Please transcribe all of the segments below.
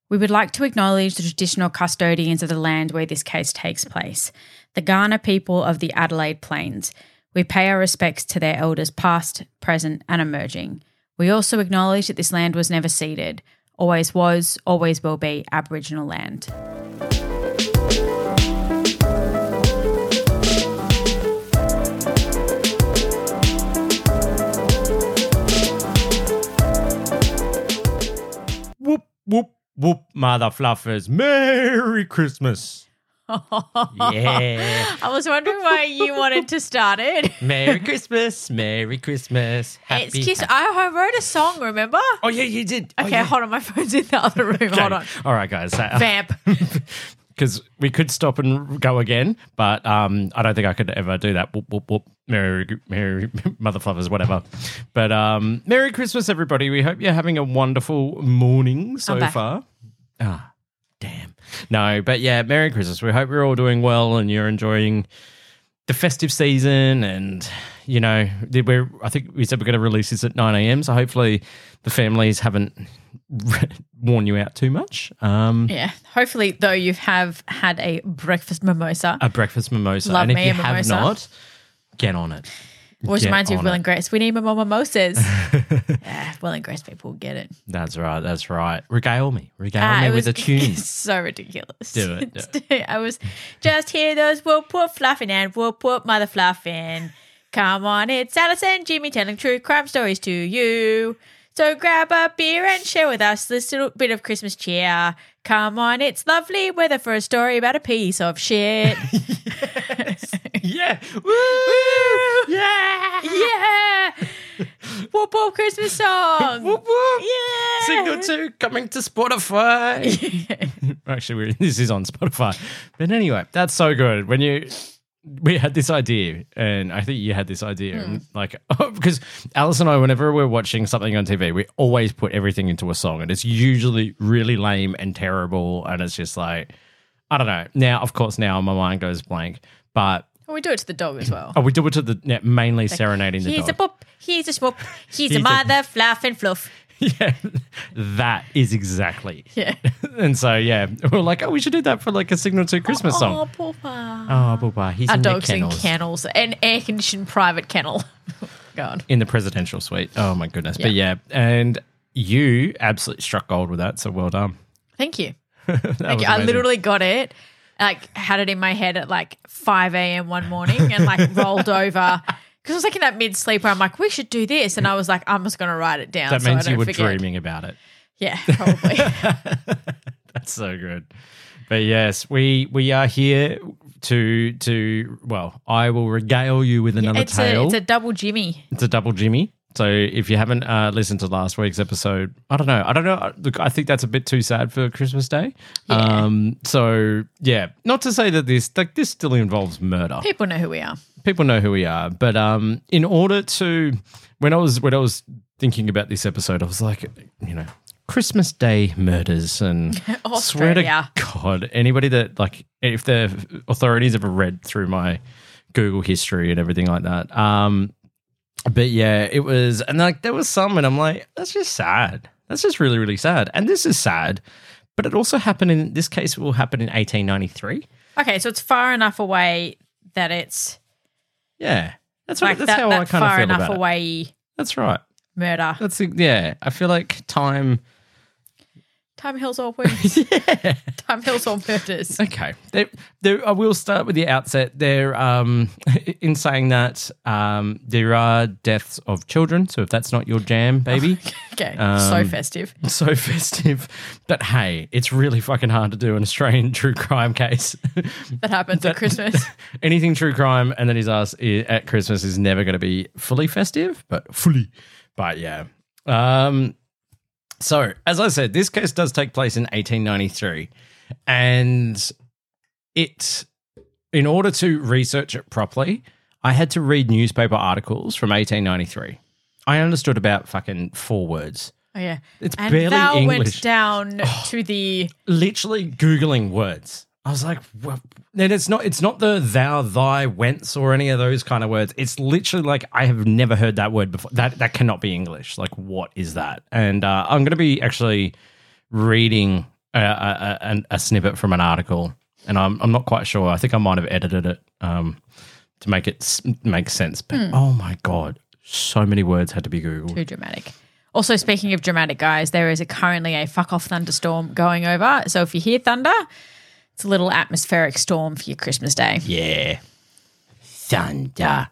We would like to acknowledge the traditional custodians of the land where this case takes place, the Kaurna people of the Adelaide Plains. We pay our respects to their elders past, present and emerging. We also acknowledge that this land was never ceded, always was, always will be Aboriginal land. Whoop, whoop, whoop, mother fluffers. Merry Christmas. Yeah. I was wondering why you wanted to start it. Merry Christmas. Merry Christmas. It's kiss. I wrote a song, remember? Oh, yeah, you did. Okay, hold on. My phone's in the other room. Okay. Hold on. All right, guys. Vamp. Because we could stop and go again, but I don't think I could ever do that. Whoop, whoop, whoop. Merry mother fluffers, whatever. But Merry Christmas, everybody. We hope you're having a wonderful morning so far. Ah, damn. No, but yeah, Merry Christmas. We hope you're all doing well and you're enjoying the festive season. And, you know, I think we said we're going to release this at 9 a.m. So hopefully the families haven't worn you out too much. Yeah. Hopefully, though, you have had a breakfast mimosa. A breakfast mimosa. Love and if me you a have mimosa. not, get on it. Which Get reminds me of on Will it. and Grace. We need more mimosas. Yeah, Will and Grace people get it. That's right. That's right. Regale me. Regale me It with was a tune. so ridiculous. Do it. I was just hear those whoop whoop fluffing and whoop whoop mother fluffing. Come on, it's Alice and Jimmy telling true crime stories to you. So grab a beer and share with us this little bit of Christmas cheer. Come on, it's lovely weather for a story about a piece of shit. Yeah. Woo! Yeah. Yeah. Whoop whoop Christmas song. Whoop, whoop. Yeah. Signal 2 coming to Spotify. Actually, this is on Spotify. But anyway, that's so good. We had this idea, and I think you had this idea, and because Alice and I, whenever we're watching something on TV, we always put everything into a song, and it's usually really lame and terrible, and it's just like, I don't know. Now, of course, my mind goes blank, but Well, we do it to the dog as well. we do it to mainly serenading the Here's dog. a boop, here's a swoop, here's a Here's a- mother fluff and fluff. Yeah, that is exactly. Yeah. And so, yeah, we're like, we should do that for like a Signal 2 Christmas song. Oh, Papa. Oh, Papa, he's Our in the dog's in kennels. kennels, an air-conditioned private kennel. God. In the presidential suite. Oh, my goodness. But yeah, and you absolutely struck gold with that, so well done. Thank you. That Thank was you. I amazing. literally got it, had it in my head at 5 a.m. one morning and rolled over. Because I was in that mid-sleep where I'm like, we should do this. And I was like, I'm just going to write it down That so I means don't you were forget. dreaming about it. Yeah, probably. That's so good. But yes, we are here to I will regale you with another tale. It's a double Jimmy. It's a double Jimmy. So if you haven't listened to last week's episode, I don't know. Look, I think that's a bit too sad for Christmas Day. Yeah. So yeah, not to say that this still involves murder. People know who we are. People know who we are, but in order to, when I was thinking about this episode, I was like, Christmas Day murders, and swear to Australia. God, anybody that if the authorities ever read through my Google history and everything like that. But yeah, it was, and there was some, and I'm like, that's just sad. That's just really, really sad. And this is sad, but it also happened in this case. It will happen in 1893. Okay, so it's far enough away that it's Yeah, that's right. That's that, how that I kind of far feel enough about it. away That's right. murder. I feel like time. Time heals all wounds. Yeah. Time heals all murders. Okay. I will start with the outset. There, in saying that, there are deaths of children. So if that's not your jam, baby, Okay, so festive. so festive. But hey, it's really fucking hard to do an Australian true crime case. That happens at Christmas. Anything true crime and then his ass at Christmas is never going to be fully festive, but yeah. So, as I said, this case does take place in 1893, and in order to research it properly, I had to read newspaper articles from 1893. I understood about fucking 4 words. Oh, yeah. It's and barely Val English. went down to the... Literally Googling words. I was like, well, and it's not the thou, thy, whence, or any of those kind of words. It's literally like, I have never heard that word before. That cannot be English. Like, what is that? And I'm going to be actually reading a snippet from an article, and I'm not quite sure. I think I might have edited it to make it make sense. But oh my God, so many words had to be Googled. Too dramatic. Also, speaking of dramatic, guys, there is currently a fuck off thunderstorm going over. So if you hear thunder, it's a little atmospheric storm for your Christmas day. Yeah. Thunder.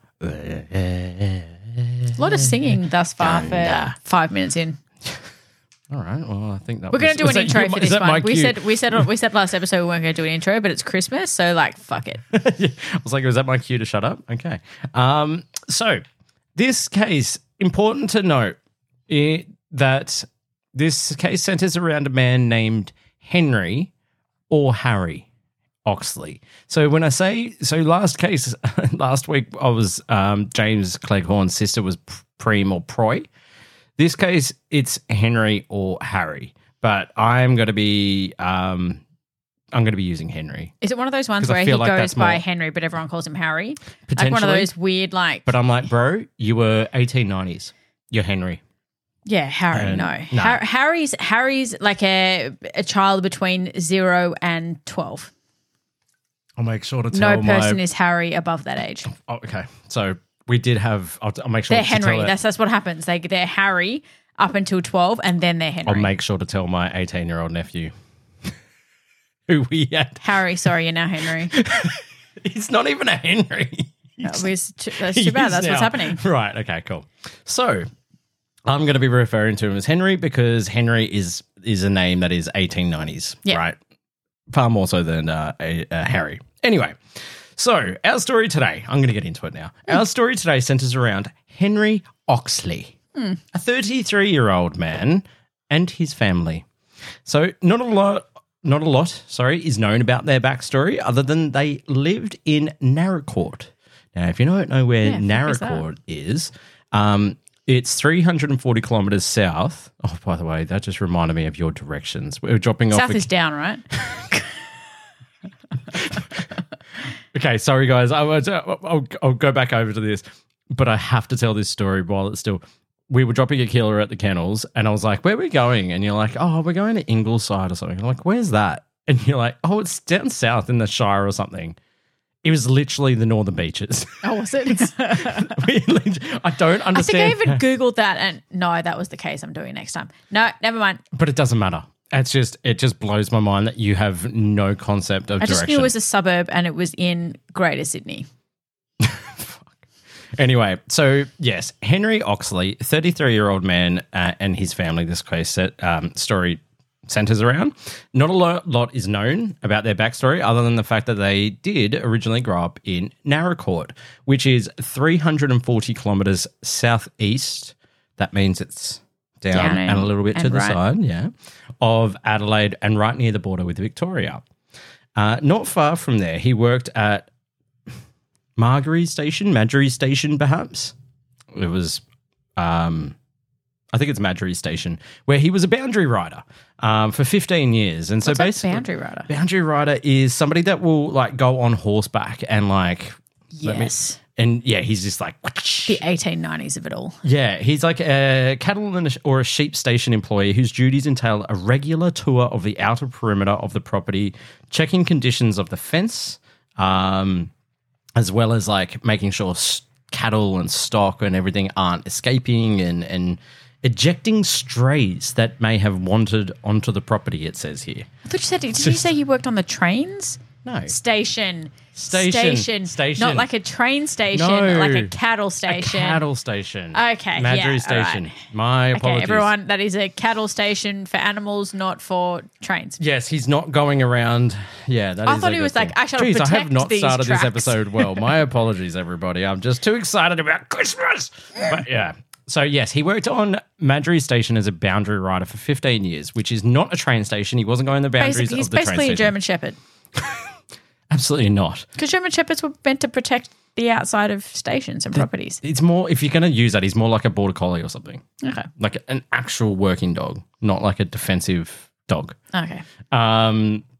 A lot of singing thus far for 5 minutes in. All right. Well, I think that we're going to do an intro for this one. We said last episode we weren't going to do an intro, but it's Christmas, so fuck it. Yeah. I was like, was that my cue to shut up? Okay. So this case, important to note that this case centers around a man named Henry or Harry Oxley. So when I say last week I was James Cleghorn's sister was Preem or Proy. This case it's Henry or Harry, but I'm going to be using Henry. Is it one of those ones where he goes by Henry, but everyone calls him Harry? Potentially, like one of those weird But I'm like, bro, you were 1890s. You're Henry. Yeah, Harry. No. Harry's like a child between 0 and 12. I'll make sure to tell no person is Harry above that age. Oh, okay. So we did have. I'll make sure they're Henry. That's what happens. They're Harry up until 12, and then they're Henry. I'll make sure to tell my 18-year-old nephew who we had. Harry, sorry, you're now Henry. He's not even a Henry. That's too bad. That's what's happening. Right. Okay. Cool. So I'm going to be referring to him as Henry because Henry is a name that is 1890s. Yeah. Right. Far more so than Harry. Anyway, so our story today, I'm going to get into it now. Our story today centers around Henry Oxley, a 33-year-old man and his family. So not a lot, is known about their backstory other than they lived in Naracoorte. Now, if you don't know where Naracoorte is, it's 340 kilometres south. Oh, by the way, that just reminded me of your directions. We were dropping off. South is down, right? Okay, sorry guys. I'll go back over to this, but I have to tell this story while it's still. We were dropping a killer at the kennels, and I was like, "Where are we going?" And you're like, "Oh, we're going to Ingleside or something." I'm like, "Where's that?" And you're like, "Oh, it's down south in the Shire or something." It was literally the Northern Beaches. Oh, was it? I don't understand. I think I even Googled that, and no, that was the case. I'm doing it next time. No, never mind. But it doesn't matter. It just blows my mind that you have no concept of direction. I just knew it was a suburb and it was in Greater Sydney. Anyway, so yes, Henry Oxley, 33-year-old man and his family, this case story centers around. Not a lot is known about their backstory other than the fact that they did originally grow up in Naracoorte, which is 340 kilometres southeast. That means it's down and a little bit to the side, of Adelaide and right near the border with Victoria. Not far from there, he worked at Marjorie Station, perhaps. It was, I think it's Marjorie Station, where he was a boundary rider for 15 years. And What's so basically, boundary rider? Boundary rider is somebody that will go on horseback and yes. He's just like the 1890s of it all. Yeah, he's like a cattle or a sheep station employee whose duties entail a regular tour of the outer perimeter of the property, checking conditions of the fence, as well as making sure cattle and stock and everything aren't escaping and ejecting strays that may have wandered onto the property, it says here. I thought you said, did you say you worked on the trains? No. Station. Station. Not like a train station, No. like a cattle station. A cattle station. Okay, Marjorie yeah, Station. all right. My apologies. Okay, everyone, that is a cattle station for animals, not for trains. Yes, he's not going around. Yeah, that I is thought a he good was thing. like, I shall Jeez, protect I have not these started tracks. this episode well. My apologies, everybody. I'm just too excited about Christmas. But yeah. So yes, he worked on Marjorie Station as a boundary rider for 15 years, which is not a train station. He wasn't going the boundaries He's of the train station. basically a German Shepherd. Absolutely not. Because German Shepherds were meant to protect the outside of stations and properties. It's more, if you're going to use that, he's more like a border collie or something. Okay. Like an actual working dog, not like a defensive dog. Okay.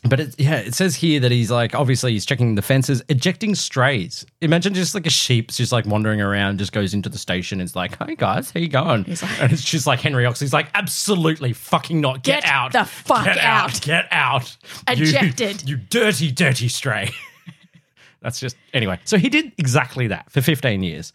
But it says here that he's like, obviously he's checking the fences, ejecting strays. Imagine just like a sheep's just like wandering around, just goes into the station and it's like, hey guys, how you going? And it's just like Henry Oxley's like, absolutely fucking not. Get out. The fuck out. Get out. Ejected. You dirty, dirty stray. That's just, anyway. So he did exactly that for 15 years.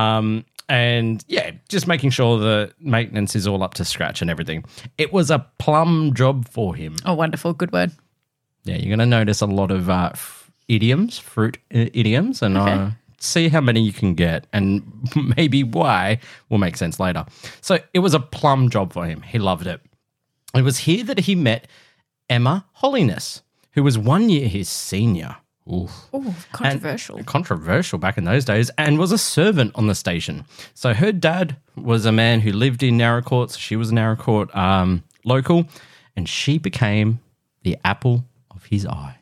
And yeah, just making sure the maintenance is all up to scratch and everything. It was a plum job for him. Oh, wonderful. Good word. Yeah, you're going to notice a lot of idioms, fruit idioms, and see how many you can get, and maybe why will make sense later. So it was a plum job for him. He loved it. It was here that he met Emma Holiness, who was 1 year his senior. Ooh, controversial. Controversial back in those days, and was a servant on the station. So her dad was a man who lived in Narracourt, so she was a Narracourt local, and she became the apple of his eye.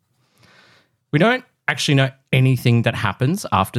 We don't actually know anything that happens after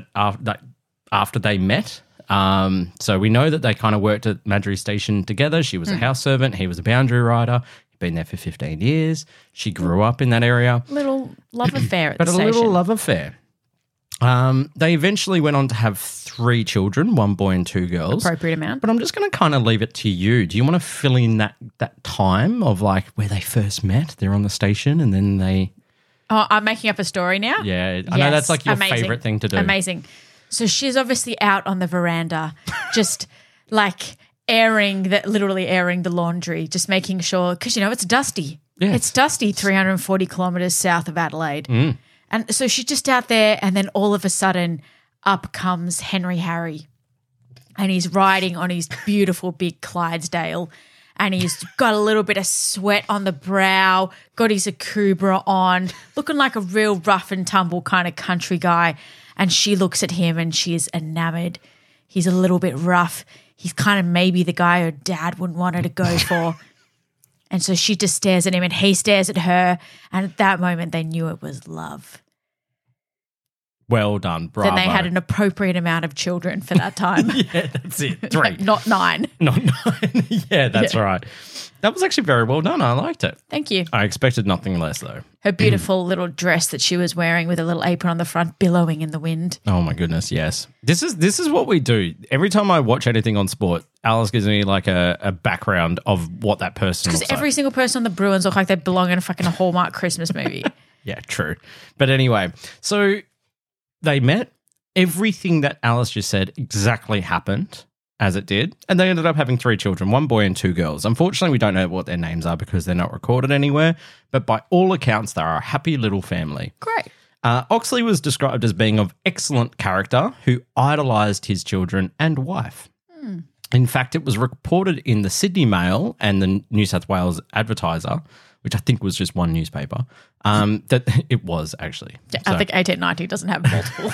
after they met. So we know that they kind of worked at Madry Station together. She was a house servant. He was a boundary rider. He'd been there for 15 years. She grew up in that area. Little love affair at the station. But a little love affair. They eventually went on to have 3 children, 1 boy and 2 girls. Appropriate amount. But I'm just going to kind of leave it to you. Do you want to fill in that time of like where they first met? They're on the station and then they... Oh, I'm making up a story now? Yeah. I know that's like your favourite thing to do. Amazing. So she's obviously out on the veranda just like literally airing the laundry, just making sure, because, it's dusty. Yeah. It's dusty 340 kilometres south of Adelaide. And so she's just out there, and then all of a sudden up comes Henry Harry, and he's riding on his beautiful big Clydesdale, and he's got a little bit of sweat on the brow, got his Akubra on, looking like a real rough and tumble kind of country guy. And she looks at him and she is enamored. He's a little bit rough. He's kind of maybe the guy her dad wouldn't want her to go for. And so she just stares at him and he stares at her. And at that moment, they knew it was love. Well done, bravo. Then they had an appropriate amount of children for that time. Yeah, that's it. 3. Not 9. Not 9. Yeah, that's right. That was actually very well done. I liked it. Thank you. I expected nothing less, though. Her beautiful little dress that she was wearing with a little apron on the front billowing in the wind. Oh, my goodness, yes. This is what we do. Every time I watch anything on sport, Alice gives me like a background of what that person looks like. Because every single person on the Bruins look like they belong in a fucking Hallmark Christmas movie. Yeah, true. But anyway, so they met. Everything that Alice just said exactly happened as it did. And they ended up having 3 children, 1 boy and 2 girls. Unfortunately, we don't know what their names are because they're not recorded anywhere. But by all accounts, they are a happy little family. Great. Oxley was described as being of excellent character who idolised his children and wife. In fact, it was reported in the Sydney Mail and the New South Wales Advertiser, which I think was just one newspaper, that it was actually. Yeah, I think 1890 doesn't have multiple.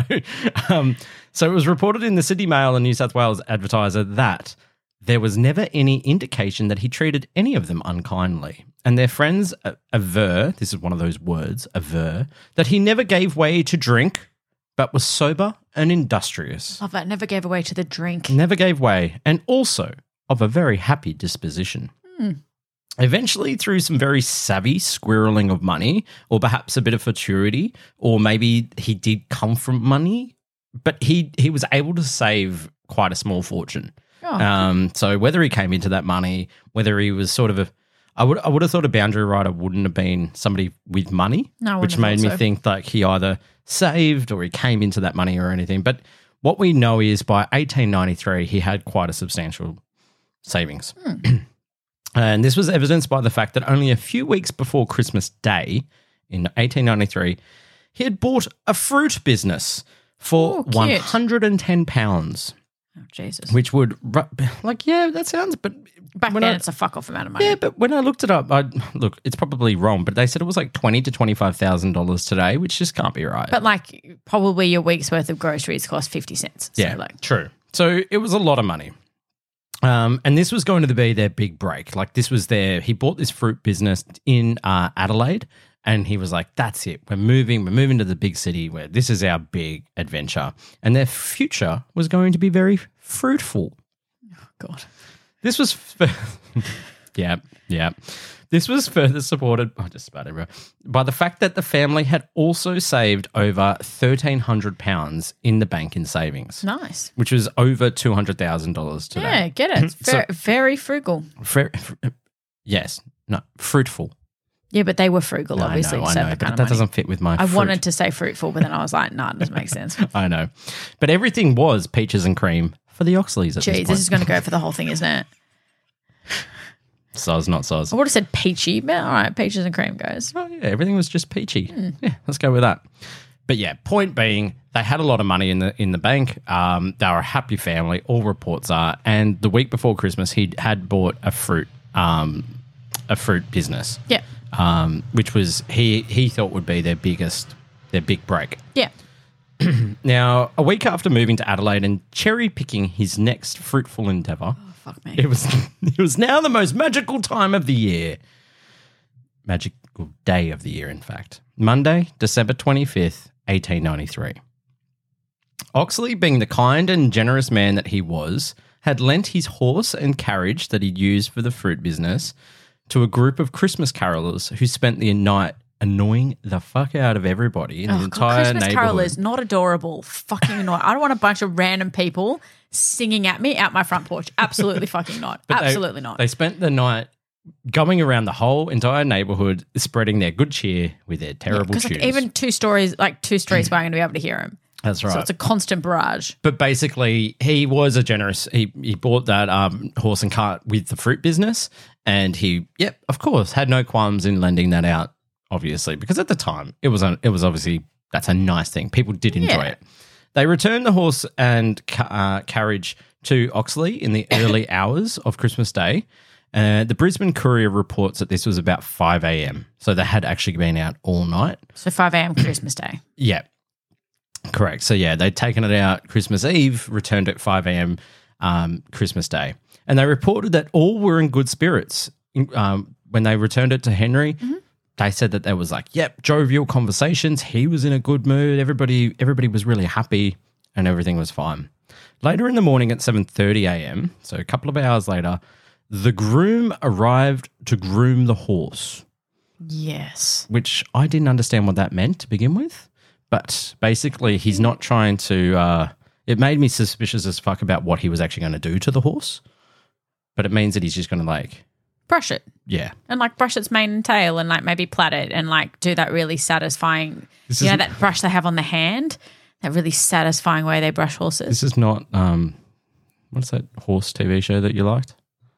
No. So it was reported in the Sydney Mail and New South Wales Advertiser that there was never any indication that he treated any of them unkindly. And their friends aver, this is one of those words, aver, that he never gave way to drink, but was sober and industrious. Love that. Never gave away to the drink. Never gave way, and also of a very happy disposition. Eventually, through some very savvy squirreling of money, or perhaps a bit of futurity, or maybe he did come from money, but he was able to save quite a small fortune. So whether he came into that money, whether he was sort of I would have thought a boundary rider wouldn't have been somebody with money, which made me think like he either saved or he came into that money or anything. But what we know is by 1893, he had quite a substantial savings. And this was evidenced by the fact that only a few weeks before Christmas Day in 1893, he had bought a fruit business for £110. Oh, Jesus. Which would, like, yeah, that sounds, but... Back then, it's a fuck-off amount of money. Yeah, but when I looked it up, look, it's probably wrong, but they said it was like $20,000 to $25,000 today, which just can't be right. But, like, probably your week's worth of groceries cost 50 cents. So yeah, true. So it was a lot of money. And this was going to be their big break. Like, this was he bought this fruit business in Adelaide, and he was like, that's it. We're moving to the big city where this is our big adventure. And their future was going to be very fruitful. Oh, God. This was Yeah, yeah. This was further supported by the fact that the family had also saved over £1,300 in the bank in savings. Nice. Which was over $200,000 today. Yeah, get it. It's very frugal. Yes. No, fruitful. Yeah, but they were frugal, obviously. I know, but that doesn't fit with my I wanted to say fruitful, but then I was like, nah, it doesn't make sense. I know. But everything was peaches and cream for the Oxleys at this point. This is going to go for the whole thing, isn't it? Soz, not soz. I would have said peachy, but all right, peaches and cream goes. Oh, yeah, everything was just peachy. Yeah, let's go with that. But yeah, point being, they had a lot of money in the bank. They were a happy family, all reports are. And the week before Christmas, he had bought a fruit business. Yeah. Which was he thought would be their big break. Yeah. Now, a week after moving to Adelaide and cherry picking his next fruitful endeavour, fuck me. it was now the most magical time of the year. Magical day of the year, in fact. Monday, December 25th, 1893. Oxley, being the kind and generous man that he was, had lent his horse and carriage that he'd used for the fruit business to a group of Christmas carolers who spent the night annoying the fuck out of everybody in the entire Christmas neighborhood. carolers, not adorable. Fucking annoying. I don't want a bunch of random people singing at me out my front porch. Absolutely fucking not. But Absolutely not. They spent the night going around the whole entire neighborhood, spreading their good cheer with their terrible tunes. Like even two streets where I'm going to be able to hear them. That's right. So it's a constant barrage. But basically, he was a generous. He bought that horse and cart with the fruit business, and he, of course, had no qualms in lending that out. Obviously, because at the time it was obviously that's a nice thing. People did enjoy it. They returned the horse and carriage to Oxley in the early hours of Christmas Day. The Brisbane Courier reports that this was about 5 a.m. So they had actually been out all night. So 5 a.m. Christmas Day. Yeah. Correct. So, they'd taken it out Christmas Eve, returned at 5 a.m. Christmas Day. And they reported that all were in good spirits. When they returned it to Henry, they said that there was jovial conversations. He was in a good mood. Everybody was really happy and everything was fine. Later in the morning at 7:30 a.m., so a couple of hours later, the groom arrived to groom the horse. Yes. Which I didn't understand what that meant to begin with. But basically, he's not trying to it made me suspicious as fuck about what he was actually going to do to the horse. But it means that he's just going to brush it. Yeah. And brush its mane and tail and maybe plait it and do that really satisfying, that brush they have on the hand, that really satisfying way they brush horses. This is not, what's that horse TV show that you liked?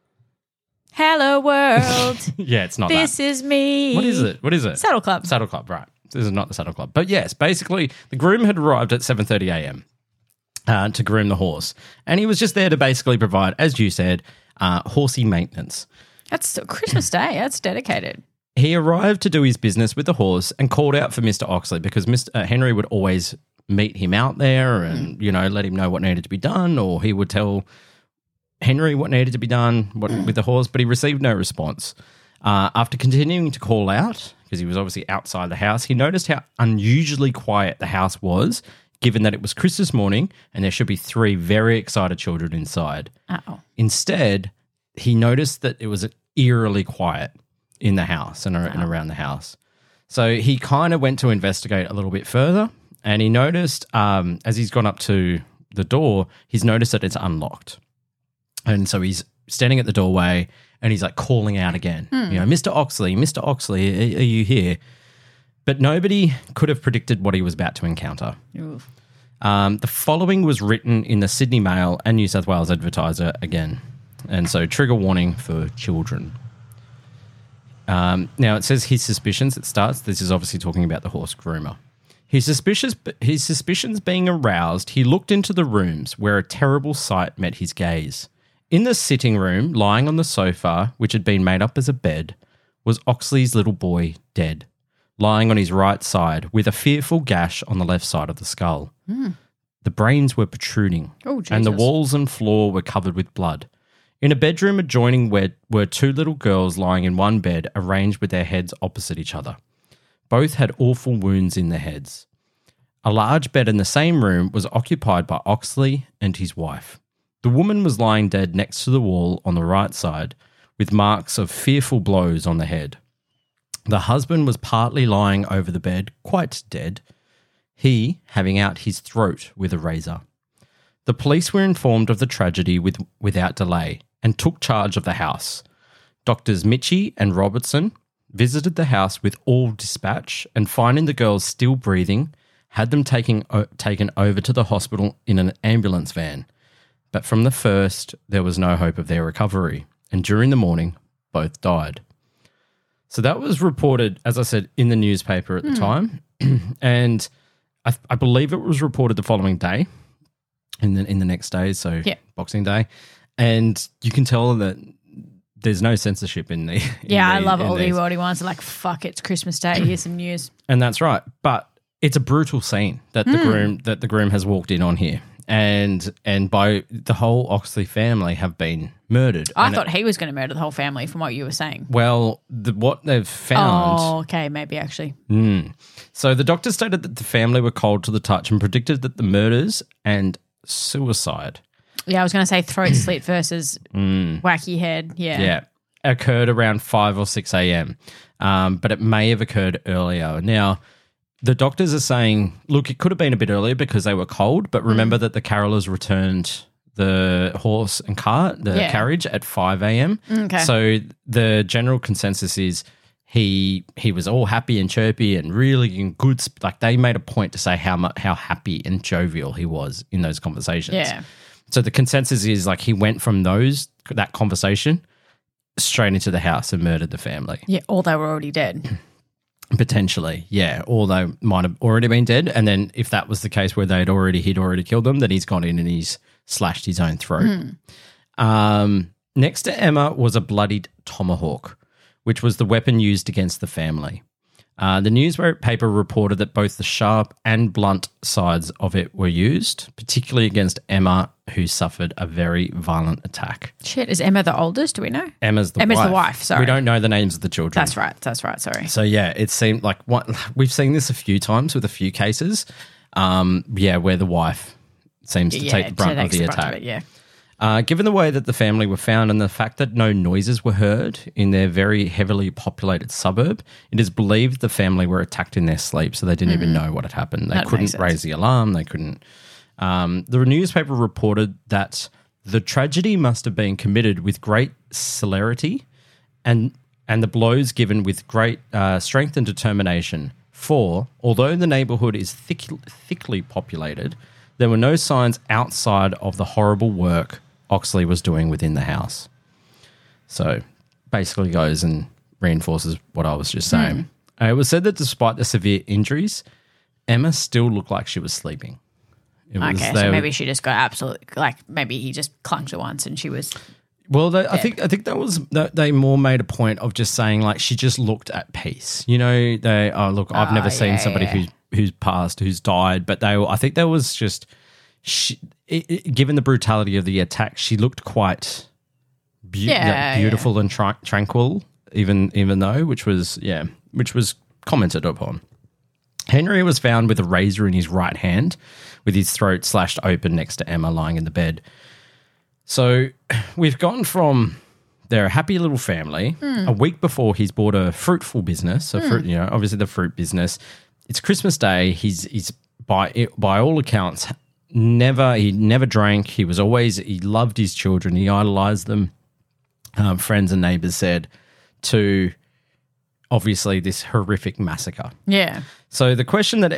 Hello World. Yeah, it's not This is me. What is it? Saddle Club. Saddle Club, right. This is not the Saddle Club. But yes, basically the groom had arrived at 7:30 a.m. To groom the horse. And he was just there to basically provide, as you said, horsey maintenance. That's Christmas Day. That's dedicated. He arrived to do his business with the horse and called out for Mr. Oxley because Mr. Henry would always meet him out there and, let him know what needed to be done, or he would tell Henry what needed to be done with the horse, but he received no response. After continuing to call out, because he was obviously outside the house, he noticed how unusually quiet the house was, given that it was Christmas morning and there should be 3 very excited children inside. Uh-oh. Instead, he noticed that it was eerily quiet in the house and around the house. So he kind of went to investigate a little bit further, and he noticed, as he's gone up to the door, he's noticed that it's unlocked. And so he's standing at the doorway and he's calling out again, Mr. Oxley, are you here? But nobody could have predicted what he was about to encounter. The following was written in the Sydney Mail and New South Wales Advertiser again. And so trigger warning for children. Now it says his suspicions. It starts. This is obviously talking about the horse groomer. His suspicions being aroused, he looked into the rooms where a terrible sight met his gaze. In the sitting room, lying on the sofa, which had been made up as a bed, was Oxley's little boy dead, lying on his right side with a fearful gash on the left side of the skull. The brains were protruding, and the walls and floor were covered with blood. In a bedroom adjoining were 2 little girls lying in one bed, arranged with their heads opposite each other. Both had awful wounds in their heads. A large bed in the same room was occupied by Oxley and his wife. The woman was lying dead next to the wall on the right side, with marks of fearful blows on the head. The husband was partly lying over the bed, quite dead, he having out his throat with a razor. The police were informed of the tragedy without delay and took charge of the house. Doctors Mitchie and Robertson visited the house with all dispatch and finding the girls still breathing, had them taken over to the hospital in an ambulance van. But from the first, there was no hope of their recovery, and during the morning, both died. So that was reported, as I said, in the newspaper at the time, and I believe it was reported the following day, in the next day, so Boxing Day, and you can tell that there's no censorship in the. I love all the worldy ones. Like, fuck, it's Christmas Day. Here's some news, and that's right. But it's a brutal scene that the groom has walked in on here, and by the whole Oxley family have been murdered. I thought he was going to murder the whole family from what you were saying. Well, what they've found. Oh, okay, maybe actually. So the doctor stated that the family were cold to the touch and predicted that the murders and suicide. Yeah, I was going to say throat slit versus wacky head. Yeah, occurred around 5 or 6 a.m., but it may have occurred earlier. Now, the doctors are saying, look, it could have been a bit earlier because they were cold, but remember that the carolers returned the horse and cart, the carriage, at 5 a.m. Okay. So the general consensus is he was all happy and chirpy and really in good. Like, they made a point to say how happy and jovial he was in those conversations. Yeah. So the consensus is like he went from that conversation straight into the house and murdered the family. Yeah, or they were already dead. Potentially, yeah. Or they might have already been dead. And then if that was the case where he'd already killed them, then he's gone in and he's slashed his own throat. Next to Emma was a bloodied tomahawk, which was the weapon used against the family. The newspaper reported that both the sharp and blunt sides of it were used, particularly against Emma, who suffered a very violent attack. Shit, is Emma the oldest? Do we know? Emma's the wife, sorry. We don't know the names of the children. That's right, sorry. So, yeah, it seemed like we've seen this a few times with a few cases, where the wife seems to take the brunt of the attack. Given the way that the family were found and the fact that no noises were heard in their very heavily populated suburb, it is believed the family were attacked in their sleep, so they didn't even know what had happened. They couldn't raise the alarm. They couldn't. The newspaper reported that the tragedy must have been committed with great celerity and the blows given with great strength and determination. For, although the neighbourhood is thickly populated, there were no signs outside of the horrible work Oxley was doing within the house. So basically goes and reinforces what I was just saying. It was said that despite the severe injuries, Emma still looked like she was sleeping. So maybe she just got absolutely, like, maybe he just clunked her once and she was... Well, I think they more made a point of just saying, like, she just looked at peace. You know, I've never seen somebody who's passed, who's died, but I think there was just... given the brutality of the attack, she looked quite beautiful and tranquil, even though, which was commented upon. Henry was found with a razor in his right hand, with his throat slashed open next to Emma lying in the bed. So we've gone from they're a happy little family. A week before, he's bought a fruitful business, obviously the fruit business. It's Christmas Day. He's by all accounts. He never drank. He loved his children. He idolized them. Friends and neighbors said, to obviously this horrific massacre. Yeah. So the question that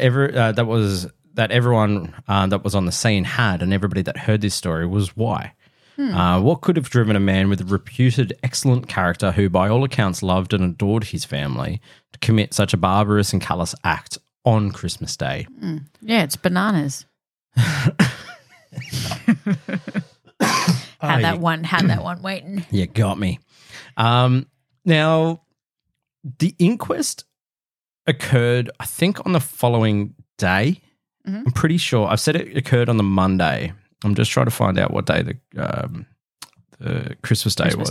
everyone that was on the scene had, and everybody that heard this story, was why? What could have driven a man with a reputed excellent character, who by all accounts loved and adored his family, to commit such a barbarous and callous act on Christmas Day? Yeah, it's bananas. Had that one waiting. Yeah, got me. Now, the inquest occurred, I think, on the following day. I'm pretty sure. I've said it occurred on the Monday. I'm just trying to find out what day the Christmas Day was.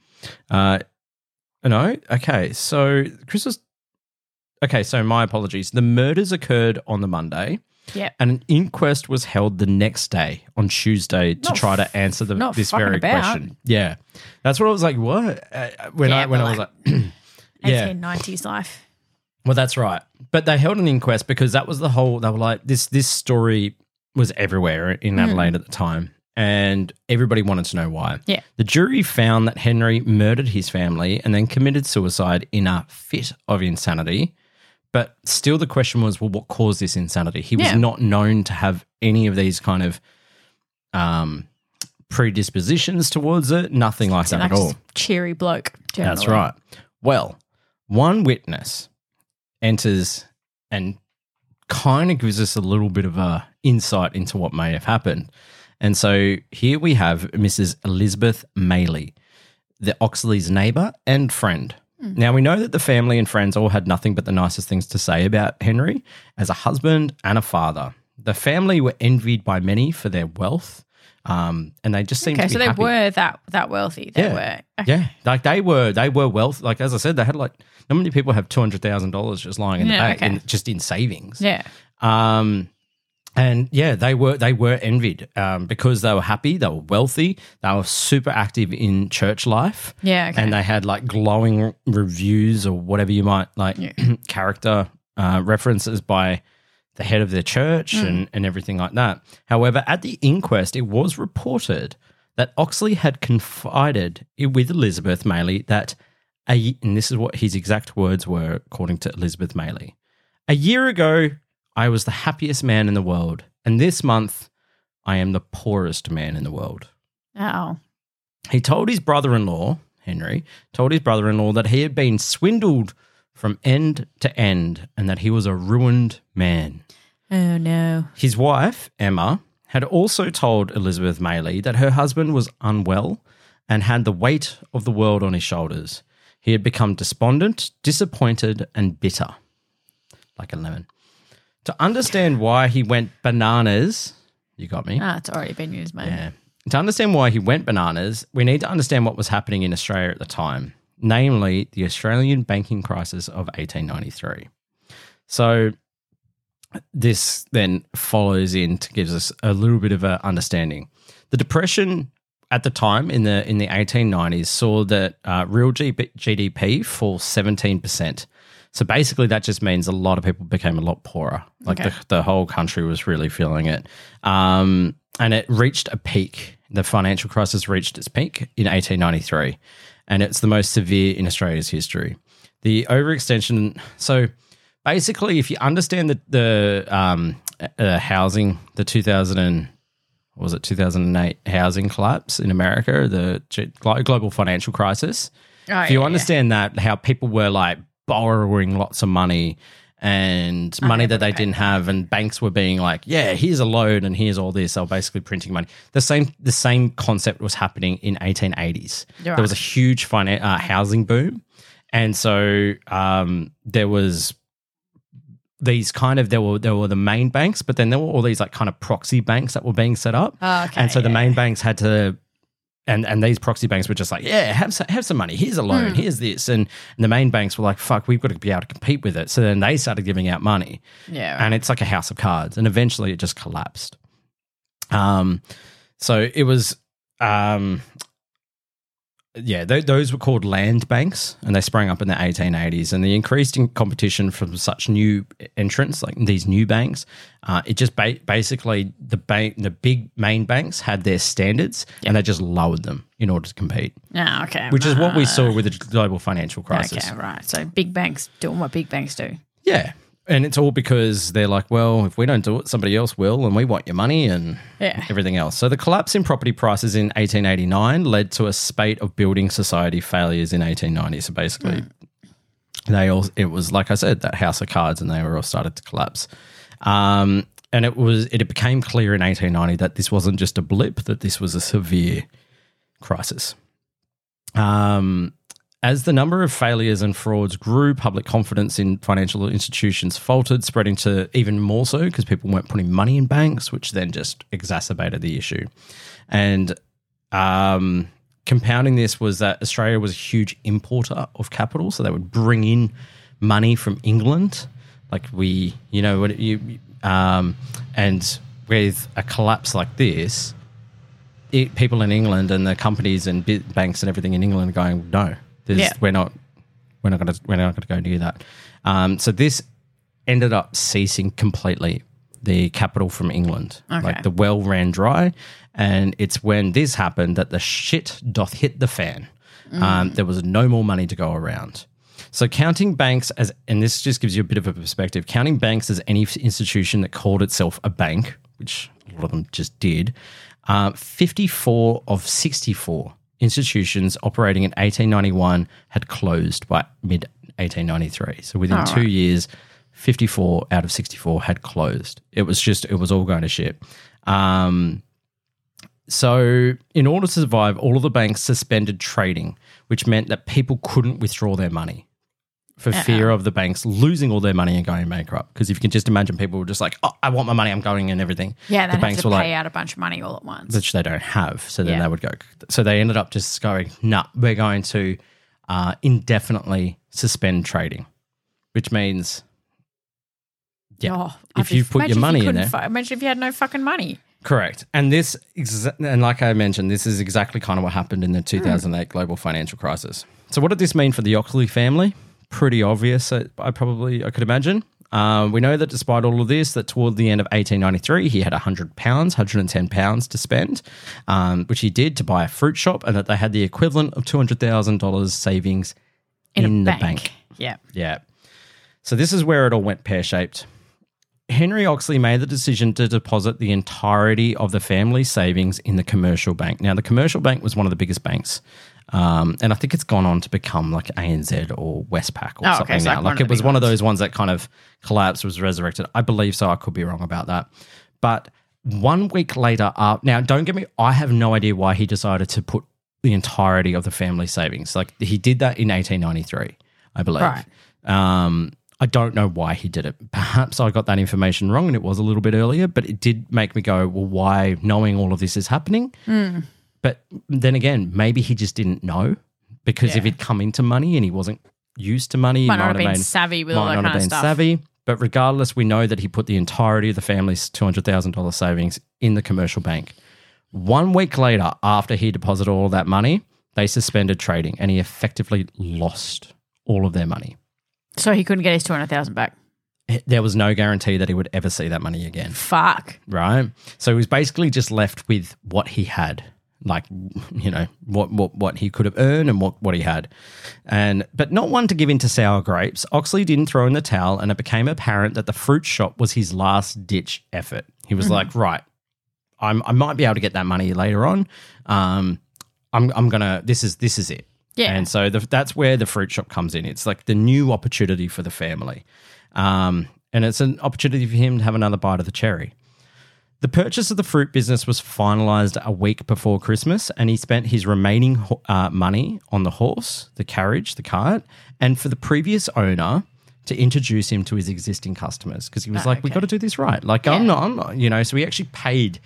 No? Okay, so Christmas... Okay, so my apologies. The murders occurred on the Monday. Yeah. And an inquest was held the next day on Tuesday to try to answer this very question. Yeah. That's what I was like, what? When I was like 1890s life. Well, that's right. But they held an inquest because that was they were like, this story was everywhere in Adelaide at the time. And everybody wanted to know why. Yeah. The jury found that Henry murdered his family and then committed suicide in a fit of insanity. But still the question was, well, what caused this insanity? He was not known to have any of these kind of predispositions towards it, nothing like that at all. Cheery bloke, generally. That's right. Well, one witness enters and kind of gives us a little bit of a insight into what may have happened. And so here we have Mrs. Elizabeth Maylie, the Oxley's neighbour and friend. Now, we know that the family and friends all had nothing but the nicest things to say about Henry as a husband and a father. The family were envied by many for their wealth, and they just seemed to be happy. So they were that wealthy. They were. Yeah, like they were wealth. Like, as I said, they had not many people have $200,000 just lying in the bank, just in savings. Yeah. And yeah, they were envied because they were happy, they were wealthy, they were super active in church life. Yeah, okay. And they had glowing reviews or whatever you might character references by the head of their church and everything like that. However, at the inquest, it was reported that Oxley had confided with Elizabeth Maylie that, and this is what his exact words were according to Elizabeth Maylie, "A year ago, I was the happiest man in the world, and this month I am the poorest man in the world." Oh. He told his brother-in-law, Henry, that he had been swindled from end to end and that he was a ruined man. Oh, no. His wife, Emma, had also told Elizabeth Maylie that her husband was unwell and had the weight of the world on his shoulders. He had become despondent, disappointed, and bitter, like a lemon. To understand why he went bananas, you got me? It's already been used, mate. Yeah. To understand why he went bananas, we need to understand what was happening in Australia at the time, namely the Australian banking crisis of 1893. So this then follows in to gives us a little bit of an understanding. The Depression at the time in the 1890s saw that real GDP fall 17%. So basically that just means a lot of people became a lot poorer. The whole country was really feeling it. And it reached a peak. The financial crisis reached its peak in 1893. And it's the most severe in Australia's history. The overextension. So basically, if you understand the housing, the 2008 housing collapse in America, the global financial crisis. If you understand that, how people were borrowing lots of money and money that they didn't have, and banks were being like, yeah, here's a loan and here's all this. They were basically printing money. The same concept was happening in 1880s. There was a huge housing boom. And so there was these there were the main banks, but then there were all these kind of proxy banks that were being set up. And so the main banks had to, and these proxy banks were just like, yeah, have some money. Here's a loan. Here's this. And the main banks were like, fuck, we've got to be able to compete with it. So then they started giving out money. Yeah. And it's like a house of cards. And eventually it just collapsed. So it was, those were called land banks, and they sprang up in the 1880s. And the increased competition from such new entrants, like these new banks, it just basically the big main banks had their standards, and they just lowered them in order to compete. Okay. Which is what we saw with the global financial crisis. Okay, right. So big banks doing what big banks do. Yeah. And it's all because they're like, well, if we don't do it, somebody else will, and we want your money and everything else. So the collapse in property prices in 1889 led to a spate of building society failures in 1890. So basically, it was, like I said, that house of cards, and they were all started to collapse. And it became clear in 1890 that this wasn't just a blip, that this was a severe crisis. As the number of failures and frauds grew, public confidence in financial institutions faltered, spreading to even more so because people weren't putting money in banks, which then just exacerbated the issue. And compounding this was that Australia was a huge importer of capital, so they would bring in money from England. Like And with a collapse like this, people in England and the companies and banks and everything in England are going, no, we're not going to go near that. So this ended up ceasing completely the capital from England. Okay. Like the well ran dry, and it's when this happened that the shit doth hit the fan. There was no more money to go around. So counting banks as, and this just gives you a bit of a perspective, counting banks as any institution that called itself a bank, which a lot of them just did, 54 of 64 institutions operating in 1891 had closed by mid-1893. So within 2 years, 54 out of 64 had closed. It was all going to shit. So in order to survive, all of the banks suspended trading, which meant that people couldn't withdraw their money for fear of the banks losing all their money and going bankrupt. Because if you can just imagine, people were just like, oh, I want my money, I'm going and everything. Yeah, the banks have to pay out a bunch of money all at once. Which they don't have. So then they would go. So they ended up just going, nah, we're going to indefinitely suspend trading, which means, if you put your money in there. Imagine if you had no fucking money. Correct. And this, and like I mentioned, this is exactly kind of what happened in the 2008 global financial crisis. So what did this mean for the Oxley family? Pretty obvious, I could imagine. We know that despite all of this, that toward the end of 1893, he had £110 to spend, which he did to buy a fruit shop, and that they had the equivalent of $200,000 savings in the bank. Yeah. Yeah. So this is where it all went pear-shaped. Henry Oxley made the decision to deposit the entirety of the family savings in the commercial bank. Now, the commercial bank was one of the biggest banks, and I think it's gone on to become like ANZ or Westpac or something now. Like it was one of those ones that kind of collapsed, was resurrected. I believe so. I could be wrong about that. But 1 week later, now don't get me, I have no idea why he decided to put the entirety of the family savings. Like he did that in 1893, I believe. Right. I don't know why he did it. Perhaps I got that information wrong and it was a little bit earlier, but it did make me go, well, why, knowing all of this is happening? But then again, maybe he just didn't know, because if he'd come into money and he wasn't used to money, might not have been savvy with all that kind of stuff. But regardless, we know that he put the entirety of the family's $200,000 savings in the commercial bank. 1 week later, after he deposited all that money, they suspended trading and he effectively lost all of their money. So he couldn't get his 200,000 back. There was no guarantee that he would ever see that money again. Fuck. Right? So he was basically just left with what he had, like, you know, what he could have earned and what he had. But not one to give in to sour grapes. Oxley didn't throw in the towel, and it became apparent that the fruit shop was his last-ditch effort. He was like, right, I might be able to get that money later on. I'm going to – this is it. Yeah. And so that's where the fruit shop comes in. It's like the new opportunity for the family. And it's an opportunity for him to have another bite of the cherry. The purchase of the fruit business was finalised a week before Christmas, and he spent his remaining money on the horse, the carriage, the cart, and for the previous owner to introduce him to his existing customers, because he was like, we got to do this right. Like, I'm not, you know, so he actually paid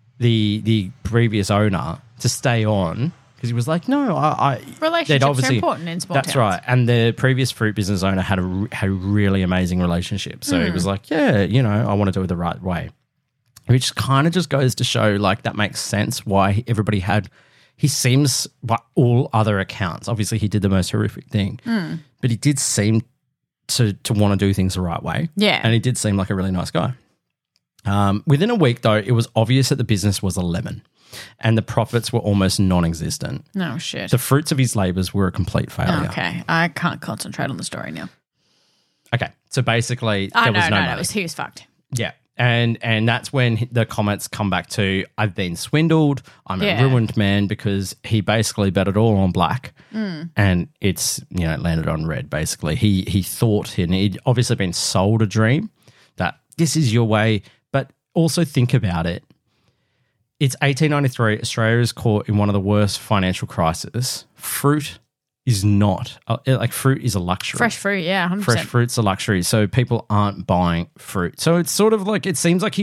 the previous owner to stay on, because he was like, no, relationships are important in small towns. That's right. And the previous fruit business owner had a really amazing relationship. So he was like, yeah, you know, I want to do it the right way. Which kind of just goes to show, like, that makes sense why everybody he seems, by all other accounts, obviously he did the most horrific thing, but he did seem to want to do things the right way. Yeah. And he did seem like a really nice guy. Within a week, though, it was obvious that the business was a lemon, and the profits were almost non-existent. No shit. The fruits of his labours were a complete failure. Okay. I can't concentrate on the story now. Okay. So basically, there was no money. He was fucked. Yeah. And that's when the comments come back to, I've been swindled, I'm a ruined man, because he basically bet it all on black and it's, you know, landed on red, basically. He thought, and he'd obviously been sold a dream that this is your way, but also think about it. It's 1893. Australia is caught in one of the worst financial crises. Fruit is not fruit is a luxury. Fresh fruit, yeah, 100%. Fresh fruit's a luxury, so people aren't buying fruit. So it's sort of like, it seems like he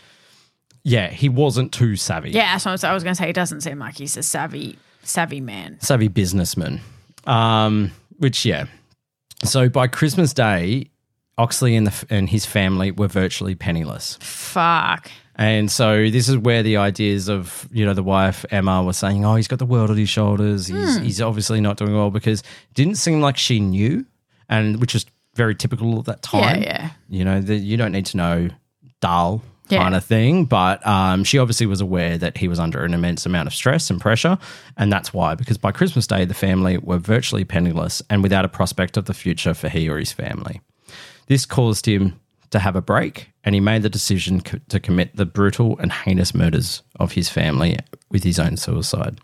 wasn't too savvy. Yeah, that's what I was going to say. He doesn't seem like he's a savvy man, savvy businessman. So by Christmas Day, Oxley and his family were virtually penniless. Fuck. And so this is where the ideas of, the wife, Emma, was saying, oh, he's got the world on his shoulders. He's obviously not doing well, because it didn't seem like she knew, and which is very typical of that time. Yeah. You don't need to know dull kind of thing. But she obviously was aware that he was under an immense amount of stress and pressure. And that's why, because by Christmas Day, the family were virtually penniless and without a prospect of the future for he or his family. This caused him to have a break, and he made the decision to commit the brutal and heinous murders of his family with his own suicide.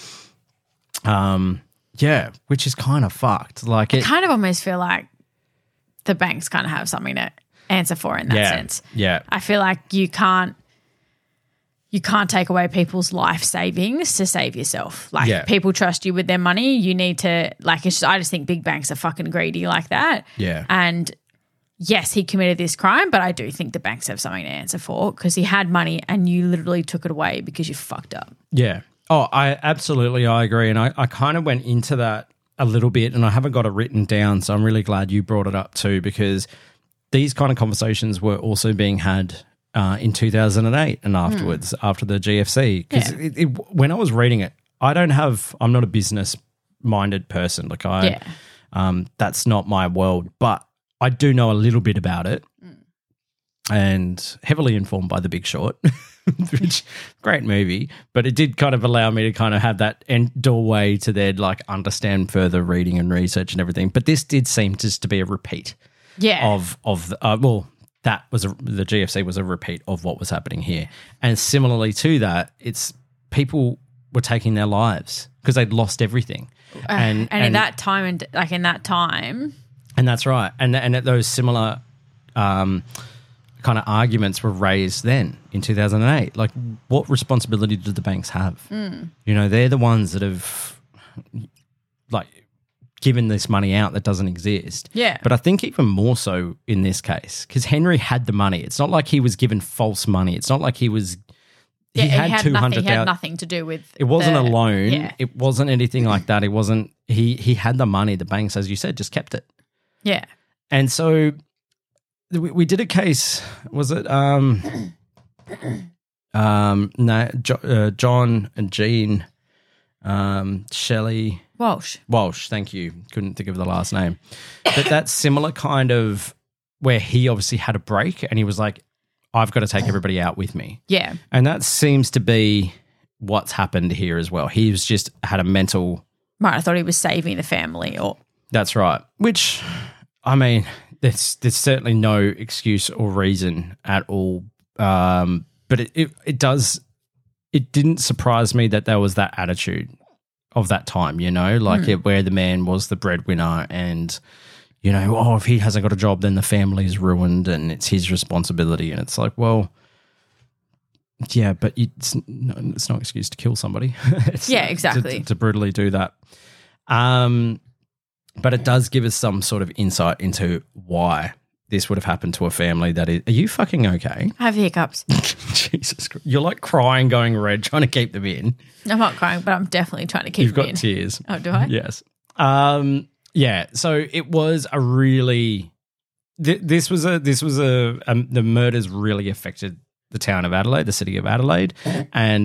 Which is kind of fucked. Like, I kind of almost feel like the banks kind of have something to answer for in that sense. Yeah. I feel like you can't take away people's life savings to save yourself. Like, people trust you with their money. You need to, like, I just think big banks are fucking greedy like that. Yeah. And yes, he committed this crime, but I do think the banks have something to answer for, because he had money and you literally took it away because you fucked up. Yeah. Oh, I agree. And I kind of went into that a little bit, and I haven't got it written down, so I'm really glad you brought it up too, because these kind of conversations were also being had in 2008 and afterwards, after the GFC. Because when I was reading it, I'm not a business-minded person. Like, that's not my world, but I do know a little bit about it, and heavily informed by The Big Short, which great movie, but it did kind of allow me to kind of have that doorway to then like understand further reading and research and everything. But this did seem just to be a repeat of that was the GFC was a repeat of what was happening here. And similarly to that, it's people were taking their lives because they'd lost everything. And in that time, and that's right. And at those similar kind of arguments were raised then in 2008. Like, what responsibility do the banks have? They're the ones that have like given this money out that doesn't exist. Yeah. But I think even more so in this case, because Henry had the money. It's not like he was given false money. It's not like he was. He had nothing to do with it. Wasn't a loan. Yeah. It wasn't anything like that. It wasn't. He had the money. The banks, as you said, just kept it. Yeah. And so we did a case, was it John and Jean Shelley Walsh, thank you. Couldn't think of the last name. But that's similar kind of where he obviously had a break and he was like, I've got to take everybody out with me. Yeah. And that seems to be what's happened here as well. He was just had a mental... Right, I thought he was saving the family. That's right. Which, I mean, there's certainly no excuse or reason at all. But it didn't surprise me that there was that attitude of that time, where the man was the breadwinner and, if he hasn't got a job, then the family's ruined and it's his responsibility. And it's like, well, yeah, but it's not an excuse to kill somebody. Exactly. To brutally do that. But it does give us some sort of insight into why this would have happened to a family that is... Are you fucking okay? I have the hiccups. Jesus Christ. You're like crying, going red, trying to keep them in. I'm not crying, but I'm definitely trying to keep them in. You've got tears. Oh, do I? Yes. So it was a really... This was the murders really affected the town of Adelaide, the city of Adelaide. And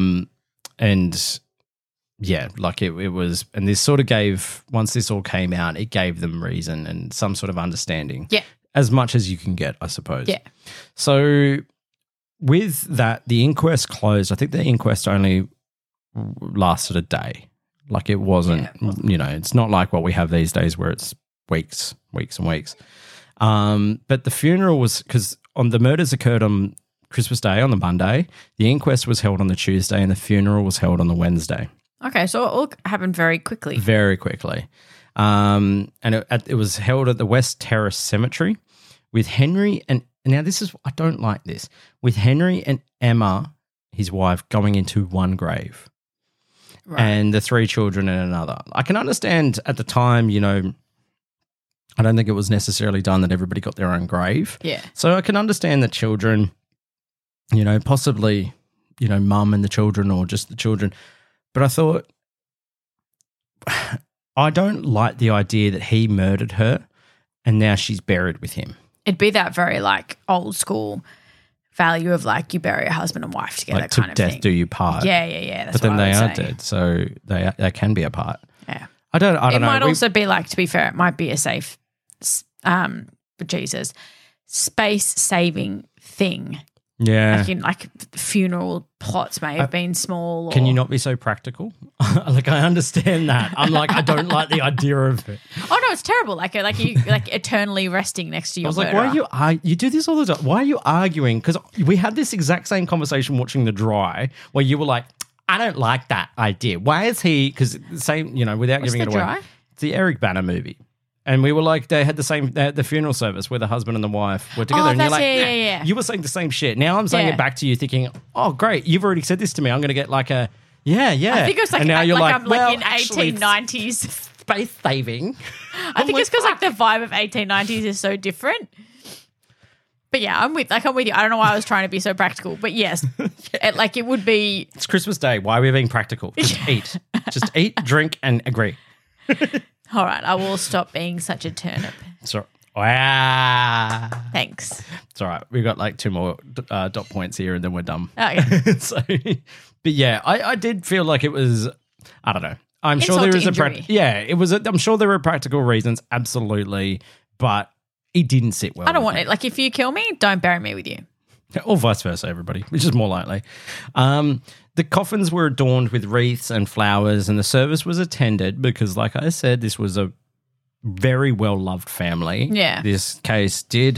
yeah, like it was, and this sort of gave, once this all came out, it gave them reason and some sort of understanding. Yeah. As much as you can get, I suppose. Yeah. So with that, the inquest closed. I think the inquest only lasted a day. Like it wasn't, it's not like what we have these days where it's weeks and weeks. But the funeral was, because the murders occurred on Christmas Day, on the Monday. The inquest was held on the Tuesday and the funeral was held on the Wednesday. Okay, so it all happened very quickly. Very quickly. And it was held at the West Terrace Cemetery with Henry and now this is, I don't like this, with Henry and Emma, his wife, going into one grave. Right. And the three children in another. I can understand at the time, I don't think it was necessarily done that everybody got their own grave. Yeah. So I can understand the children, possibly, mum and the children or just the children. But I thought, I don't like the idea that he murdered her and now she's buried with him. It'd be that very like old school value of like you bury a husband and wife together Like kind to of death thing. do you part. Yeah. That's But then what I they would are say. dead, so they can be apart. Yeah. I don't It know. might also be like, to be fair, it might be a safe, for Jesus, space saving thing. yeah. Like funeral plots may have been small. Or, Can you not be so practical? Like I understand that. I'm like I don't like the idea of it. Oh no, it's terrible. Like you like eternally resting next to your I was like, murderer. why are you do this all the time? Why are you arguing? Because we had this exact same conversation watching The Dry, where you were like, I don't like that idea. Why is he? Because same, without What's giving The it away, Dry? it's the Eric Bana movie. And we were like, they had the funeral service where the husband and the wife were together. Oh, and you're that's- like, yeah. You were saying the same shit. Now I'm saying Yeah. it back to you thinking, oh, great, you've already said this to me. I'm going to get like a, yeah. I think it was like, and now you're I'm well, in actually, 1890s. space saving. I think it's because like the vibe of 1890s is so different. But yeah, I'm with you. I don't know why I was trying to be so practical, but yes, it would be. It's Christmas Day. Why are we being practical? Just eat. Just eat, drink, and agree. All right, I will stop being such a turnip. So, wow. Thanks. It's all right. We've got like 2 more dot points here and then we're done. Okay. So, but yeah, I did feel like it was, I don't know. I'm sure Insult there to is a, injury. it was, I'm sure there were practical reasons. Absolutely. But it didn't sit well. I don't with want it. Like, if you kill me, don't bury me with you. Or vice versa, everybody, which is more likely. The coffins were adorned with wreaths and flowers, and the service was attended because, like I said, this was a very well-loved family. Yeah. This case did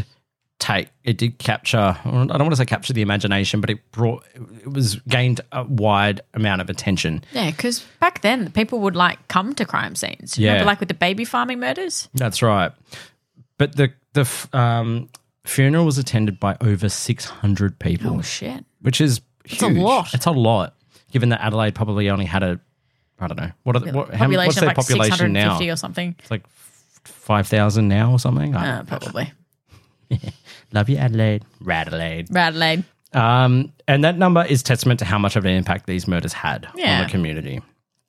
capture, I don't want to say capture the imagination, but it gained a wide amount of attention. Yeah, because back then people would like come to crime scenes. Yeah. Remember, like with the baby farming murders? That's right. But the funeral was attended by over 600 people. Oh shit! Which is huge. a lot. It's a lot, given that Adelaide probably only had I don't know. What's Population their of like population now? 650 or something. It's like 5,000 now or something. Probably. Love you, Adelaide. Radelaide. Radelaide. And that number is testament to how much of an impact these murders had on Yeah. the community.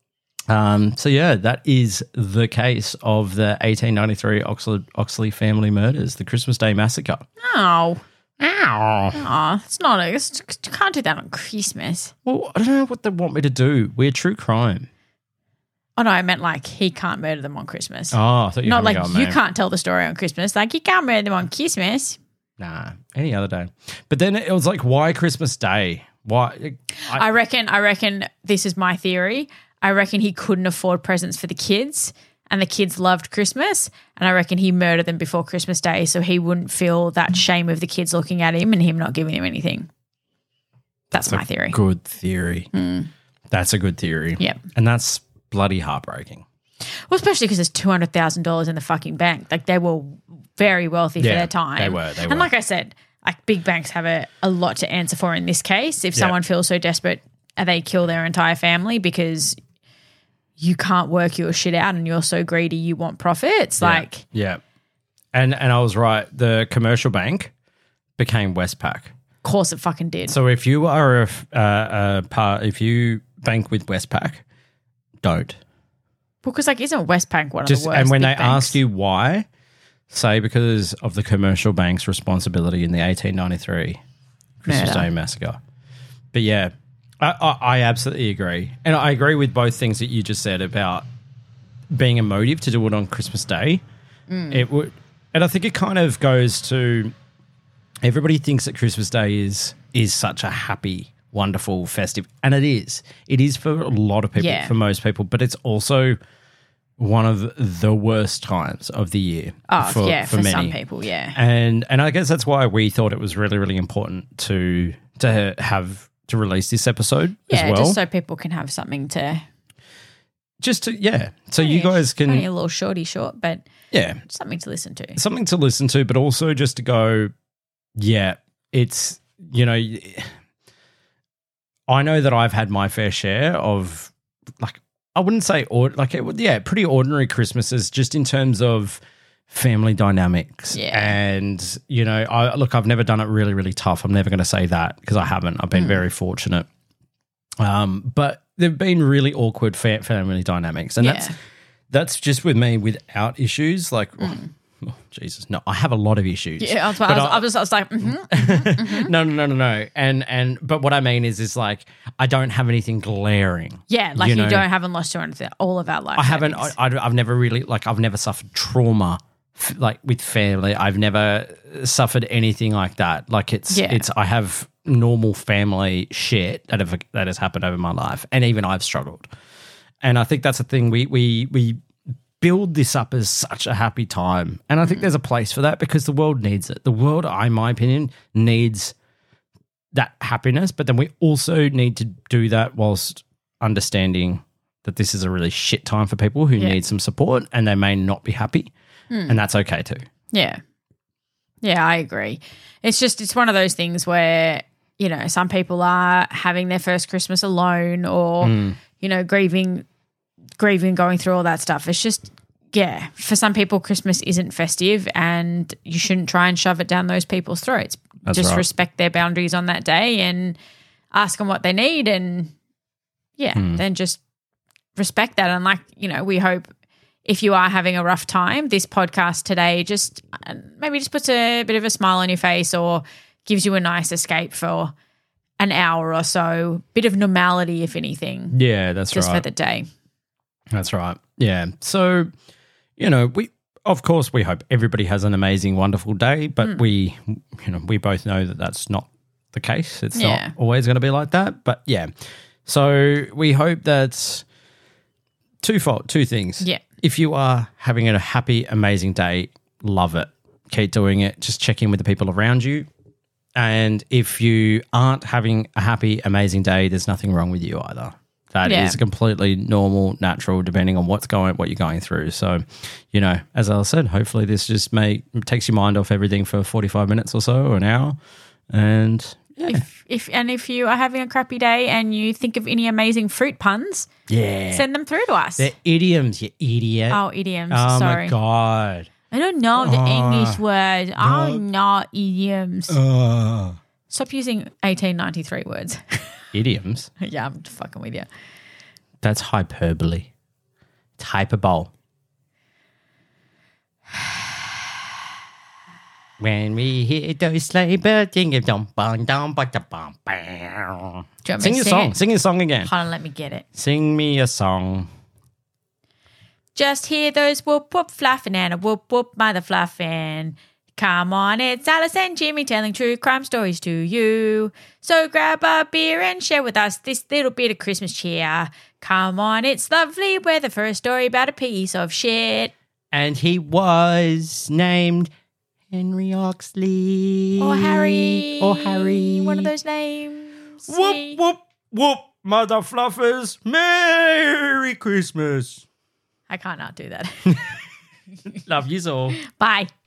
So yeah, that is the case of the 1893 Oxley family murders, the Christmas Day massacre. Oh. Ow. Oh, it's not. You can't do that on Christmas. Well, I don't know what they want me to do. We're true crime. Oh no, I meant like he can't murder them on Christmas. Oh, I thought you Not were like you can't tell the story on Christmas. Like you can't murder them on Christmas. Nah, any other day. But then it was like, why Christmas Day? Why? I reckon this is my theory. I reckon he couldn't afford presents for the kids and the kids loved Christmas, and I reckon he murdered them before Christmas Day so he wouldn't feel that shame of the kids looking at him and him not giving him anything. That's my theory. Good theory. That's a good theory. Yep. And that's bloody heartbreaking. Well, especially because there's $200,000 in the fucking bank. Like they were very wealthy for Yeah, their time. they were. And like I said, like big banks have a lot to answer for in this case. If someone feels so desperate, they kill their entire family because you can't work your shit out and you're so greedy you want profits. Like, Yeah. And I was right. The commercial bank became Westpac. of course it fucking did. So if you are if you bank with Westpac, don't. Because like isn't Westpac one of Just the worst? and when big they banks? ask you why, say because of the commercial bank's responsibility in the 1893 Christmas Murder. Day massacre. But yeah, I absolutely agree, and I agree with both things that you just said about being a motive to do it on Christmas Day. It would, and I think it kind of goes to everybody thinks that Christmas Day is such a happy, wonderful, festive, and it is. It is for a lot of people, Yeah. for most people, but it's also one of the worst times of the year. for many. some people, yeah. And I guess that's why we thought it was really, really important to release this episode Yeah, as well. just so people can have something to So you guys can only a little short, but something to listen to. something to listen to, but also just to go, it's, I know that I've had my fair share of, like, I wouldn't say, pretty ordinary Christmases just in terms of family dynamics. Yeah. And, I've never done it really, really tough. I'm never going to say that because I haven't. I've been very fortunate. But there've been really awkward family dynamics. And that's just with me without issues. Like, Jesus, no, I have a lot of issues. Yeah, I was like, No. And but what I mean is like I don't have anything glaring. yeah, like you know? haven't lost to anything all of our life. I haven't. I've never really I've never suffered trauma like with family. I've never suffered anything like that. Like it's I have normal family shit that has happened over my life, and even I've struggled. And I think that's the thing. We build this up as such a happy time, and I think there's a place for that because the world needs it. The world, in my opinion, needs that happiness, but then we also need to do that whilst understanding that this is a really shit time for people who need some support, and they may not be happy, and that's okay too. Yeah. Yeah, I agree. It's one of those things where, you know, some people are having their first Christmas alone or, you know, grieving, going through all that stuff. It's just, yeah, for some people, Christmas isn't festive and you shouldn't try and shove it down those people's throats. That's just right. respect their boundaries on that day and ask them what they need and, then just respect that. And like, you know, we hope if you are having a rough time, this podcast today just maybe just puts a bit of a smile on your face or gives you a nice escape for an hour or so, bit of normality, if anything. Yeah, that's just right. for the day. That's right. Yeah. So, you know, we hope everybody has an amazing, wonderful day, but we both know that that's not the case. It's not always going to be like that. But yeah. So we hope that's two things. Yeah. If you are having a happy, amazing day, love it. Keep doing it. Just check in with the people around you. And if you aren't having a happy, amazing day, there's nothing wrong with you either. That is completely normal, natural, depending on what you're going through. So, you know, as I said, hopefully this just takes your mind off everything for 45 minutes or so, or an hour. And yeah. If you are having a crappy day and you think of any amazing fruit puns, send them through to us. They're idioms, you idiot. Oh, idioms. Oh, sorry. my God. I don't know the English word. Oh, no, idioms. Stop using 1893 words. Idioms? Yeah, I'm fucking with you. That's hyperbole. It's hyperbole. When we hear those sleigh bells singing, dum bum dum ba da bum bam. Sing your song. Sing your song again. Hold on, let me get it. Sing me a song. Just hear those whoop whoop fluffing and a whoop whoop mother fluffing. Come on, it's Alice and Jimmy telling true crime stories to you. So grab a beer and share with us this little bit of Christmas cheer. Come on, it's lovely weather for a story about a piece of shit. And he was named Henry Oxley. Or Harry. One of those names. Whoop, whoop, whoop, mother fluffers. Merry Christmas. I can't not do that. Love yous all. Bye.